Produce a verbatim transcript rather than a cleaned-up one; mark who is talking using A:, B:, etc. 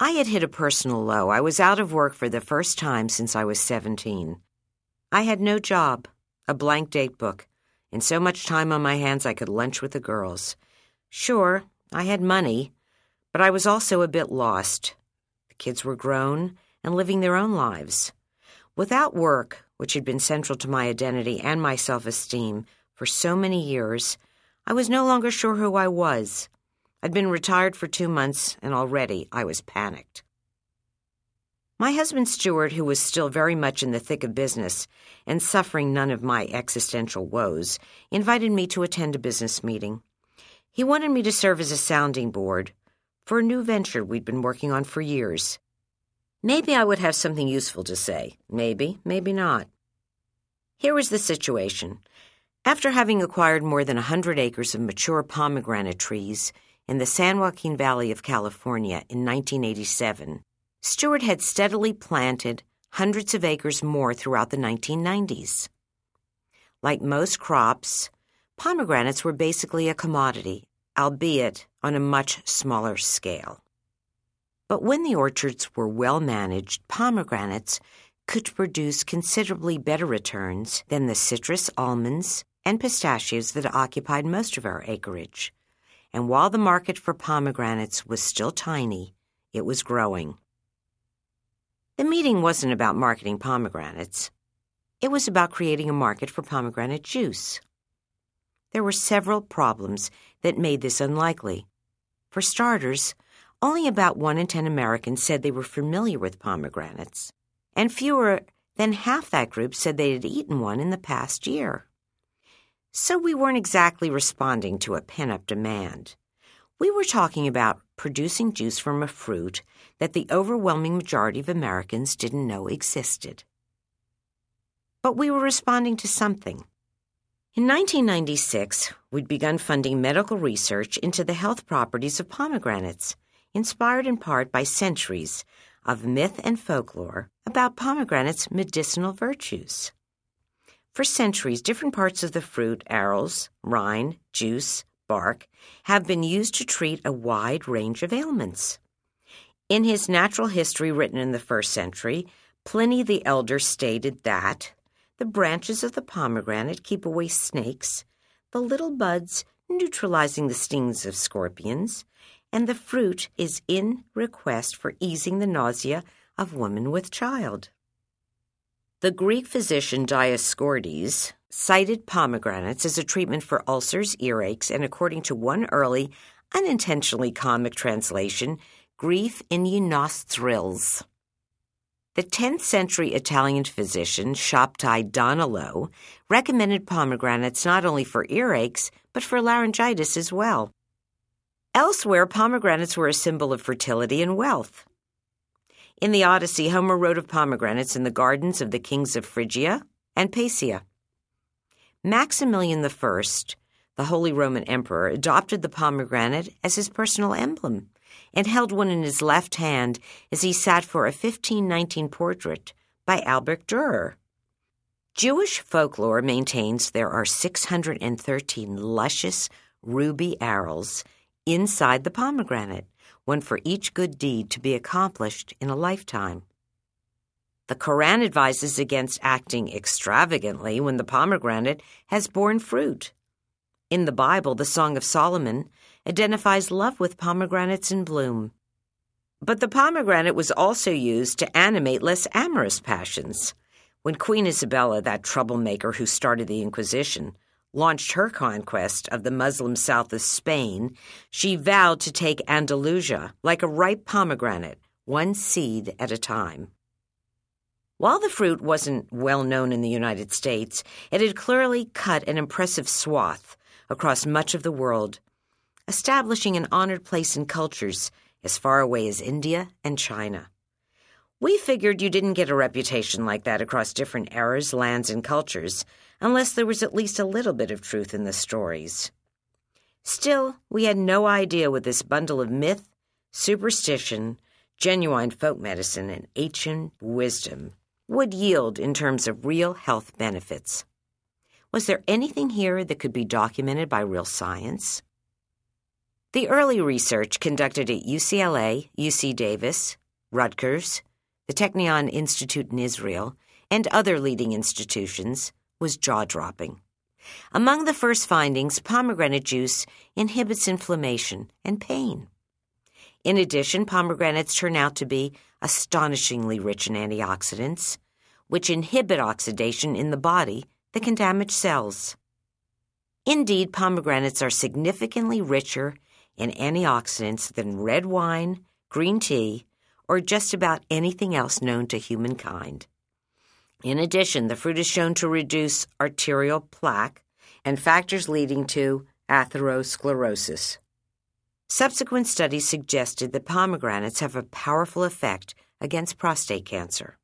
A: I had hit a personal low. I was out of work for the first time since I was seventeen. I had no job, a blank date book, and so much time on my hands I could lunch with the girls. Sure, I had money, but I was also a bit lost. The kids were grown and living their own lives. Without work, which had been central to my identity and my self-esteem for so many years, I was no longer sure who I was. I'd been retired for two months, and already I was panicked. My husband Stuart, who was still very much in the thick of business and suffering none of my existential woes, invited me to attend a business meeting. He wanted me to serve as a sounding board for a new venture we'd been working on for years. Maybe I would have something useful to say. Maybe, maybe not. Here was the situation. After having acquired more than a hundred acres of mature pomegranate trees in the San Joaquin Valley of California in nineteen eighty-seven, Stuart had steadily planted hundreds of acres more throughout the nineteen nineties. Like most crops, pomegranates were basically a commodity, albeit on a much smaller scale. But when the orchards were well managed, pomegranates could produce considerably better returns than the citrus, almonds, and pistachios that occupied most of our acreage. And while the market for pomegranates was still tiny, it was growing. The meeting wasn't about marketing pomegranates. It was about creating a market for pomegranate juice. There were several problems that made this unlikely. For starters, only about one in ten Americans said they were familiar with pomegranates, and fewer than half that group said they had eaten one in the past year. So we weren't exactly responding to a pent-up demand. We were talking about producing juice from a fruit that the overwhelming majority of Americans didn't know existed. But we were responding to something. In nineteen ninety-six, we'd begun funding medical research into the health properties of pomegranates, inspired in part by centuries of myth and folklore about pomegranates' medicinal virtues. For centuries, different parts of the fruit, arils, rind, juice, bark, have been used to treat a wide range of ailments. In his natural history written in the first century, Pliny the Elder stated that the branches of the pomegranate keep away snakes, the little buds neutralizing the stings of scorpions, and the fruit is in request for easing the nausea of women with child. The Greek physician Dioscorides cited pomegranates as a treatment for ulcers, earaches, and according to one early, unintentionally comic translation, grief in ye nostrils. The tenth century Italian physician Shabtai Donolo recommended pomegranates not only for earaches, but for laryngitis as well. Elsewhere, pomegranates were a symbol of fertility and wealth. In the Odyssey, Homer wrote of pomegranates in the gardens of the kings of Phrygia and Paesia. Maximilian the First, the Holy Roman Emperor, adopted the pomegranate as his personal emblem and held one in his left hand as he sat for a fifteen nineteen portrait by Albrecht Dürer. Jewish folklore maintains there are six hundred thirteen luscious ruby arils inside the pomegranate, one for each good deed to be accomplished in a lifetime. The Quran advises against acting extravagantly when the pomegranate has borne fruit. In the Bible, the Song of Solomon identifies love with pomegranates in bloom. But the pomegranate was also used to animate less amorous passions. When Queen Isabella, that troublemaker who started the Inquisition, launched her conquest of the Muslim south of Spain, she vowed to take Andalusia like a ripe pomegranate, one seed at a time. While the fruit wasn't well known in the United States, it had clearly cut an impressive swath across much of the world, establishing an honored place in cultures as far away as India and China. We figured you didn't get a reputation like that across different eras, lands, and cultures unless there was at least a little bit of truth in the stories. Still, we had no idea what this bundle of myth, superstition, genuine folk medicine, and ancient wisdom would yield in terms of real health benefits. Was there anything here that could be documented by real science? The early research conducted at U C L A, U C Davis, Rutgers, the Technion Institute in Israel, and other leading institutions was jaw-dropping. Among the first findings, pomegranate juice inhibits inflammation and pain. In addition, pomegranates turn out to be astonishingly rich in antioxidants, which inhibit oxidation in the body that can damage cells. Indeed, pomegranates are significantly richer in antioxidants than red wine, green tea, or just about anything else known to humankind. In addition, the fruit is shown to reduce arterial plaque and factors leading to atherosclerosis. Subsequent studies suggested that pomegranates have a powerful effect against prostate cancer.